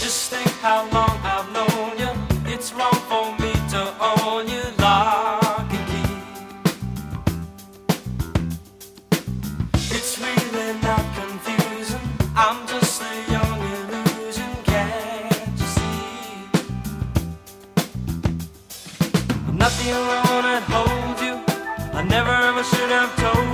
Just think how long I've known you. It's wrong for me to own you lock and key. It's really not confusing. I'm just a young illusion, can't you see? I'm not the only one that holds you. I never ever should have told